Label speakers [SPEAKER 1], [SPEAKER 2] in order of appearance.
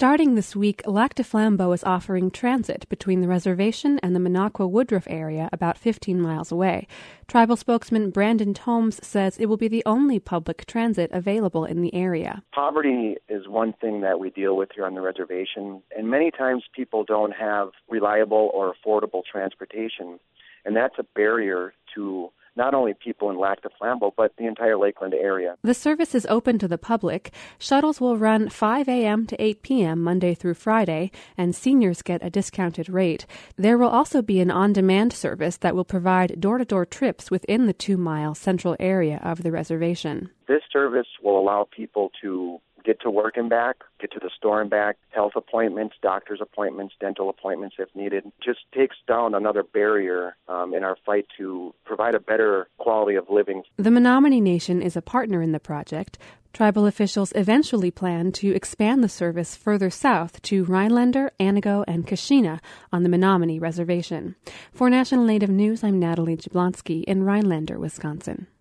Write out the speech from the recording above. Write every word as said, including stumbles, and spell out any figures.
[SPEAKER 1] Starting this week, Lac du Flambeau is offering transit between the reservation and the Minocqua-Woodruff area about fifteen miles away. Tribal spokesman Brandon Tomes says it will be the only public transit available in the area.
[SPEAKER 2] Poverty is one thing that we deal with here on the reservation, and many times people don't have reliable or affordable transportation, and that's a barrier to not only people in Lac du Flambeau, but the entire Lakeland area.
[SPEAKER 1] The service is open to the public. Shuttles will run five a.m. to eight p.m. Monday through Friday, and seniors get a discounted rate. There will also be an on-demand service that will provide door-to-door trips within the two-mile central area of the reservation.
[SPEAKER 2] This service will allow people to get to work and back, get to the store and back, health appointments, doctor's appointments, dental appointments if needed. Just takes down another barrier um, in our fight to provide a better quality of living.
[SPEAKER 1] The Menominee Nation is a partner in the project. Tribal officials eventually plan to expand the service further south to Rhinelander, Anago, and Kashina on the Menominee Reservation. For National Native News, I'm Natalie Jablonski in Rhinelander, Wisconsin.